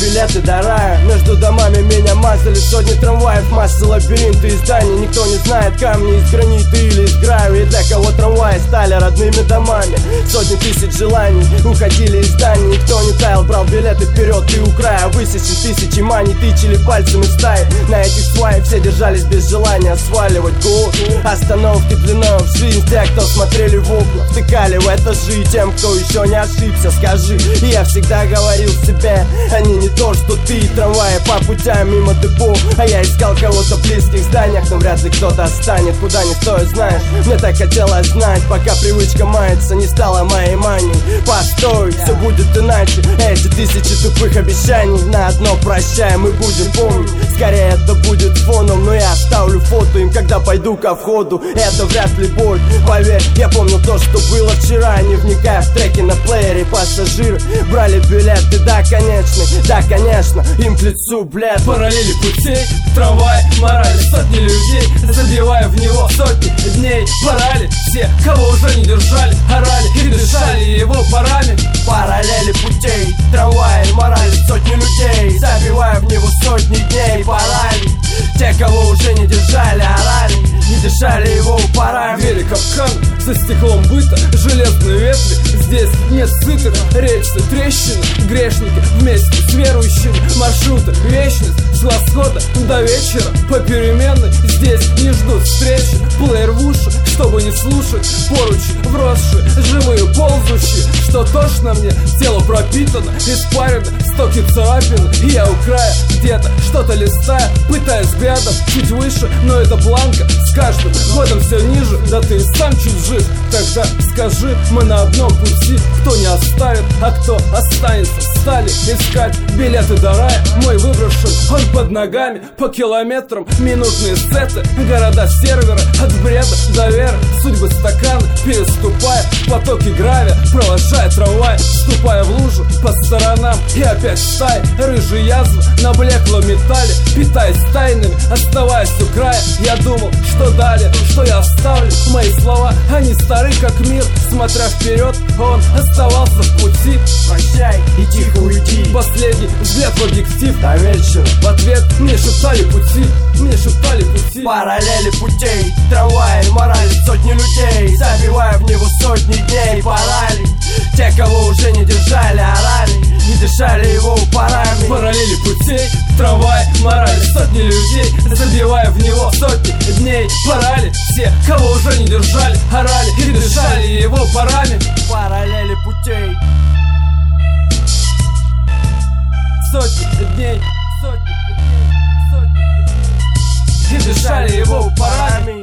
билеты до рая. Между домами меня мазали сотни трамваев, масса лабиринты и зданий. Никто не знает, камни из гранита или из гравия. И для кого трамваи стали родными домами. Сотни тысяч желаний уходили из зданий. Никто не таял, брал билеты вперед и у края. Высечен тысячи маний, тычили пальцами стаи. На этих сваях все держались без желания сваливать гул. Остановки длиною в жизнь. Те, кто смотрели в окна, втыкали в этажи. Тем, кто еще не ошибся, скажи. И я всегда говорил себе, они не то, что ты. Трамваи по путям мимо депо, а я искал кого-то в близких зданиях. Но вряд ли кто-то станет, куда не стоит, знаешь. Мне так хотелось знать, пока привычка мается, не стала моей манией. Постой, все будет иначе. Эти тысячи тупых обещаний на одно прощай, мы будем помнить. Скорее это будет фоном, но я оставлю фото им, когда пойду ко входу. Это вряд ли боль, поверь, я помню то, что было вчера. Не вникая в треки на плеере, пассажиры брали билеты, да, конечно, им к лицу, блядь. Параллели путей, трамвай, морали, сотни людей, забивая в него сотни дней. Парали все, кого уже не держали, орали и дышали его парами. Параллели путей, трамвай, морали, сотни людей, забивая в него сотни дней. Парали те, кого уже не держали, орали, не дышали его парами. Двери капкан, за стеклом быта, железные ветви. Здесь нет сытых, рельсы, трещины. Грешники вместе с верующими. Маршруты, вечность, с восхода до вечера. Попеременной здесь не ждут встречи. Плеер в уши, чтобы не слушать. Поручи вросшие, живые ползущие. Что тошно мне, тело пропитано, испарено, стоки царапины. И я у края где-то что-то листая, пытаясь взглядом чуть выше. Но это планка с каждым годом все ниже. Да ты и сам чуть жив. Тогда скажи, мы на одном пути. Кто не оставит, а кто останется. Стали искать билеты до рая. Мой выброшен, он под ногами. По километрам минутные сеты. Города-серверы, от бреда до веры. Судьбы стакана, переступая потоки гравия. Провожая трамвай, вступая в лужу по сторонам. И опять стаи, рыжие язвы на блеклом металле. Питаясь тайнами, оставаясь у края. Я думал, что далее, что я оставлю. Мои слова, они стары как мир. Смотря вперед, он оставался в пути. Прощай и тихо уйди. Последний взгляд в объектив. До вечера. В ответ мне шептали пути. Мне шептали пути. Параллели путей, трамваи, морали, сотни людей, забивая в него сотни дней. Парали те, кого уже не держали, орали, не дышали его парами. Параллели путей, трамвай, морали, сотни людей, забивая в него сотни дней. Парали все, кого уже не держали, орали и дышали его парами. Параллели путей, сотни дней, и дышали его парами.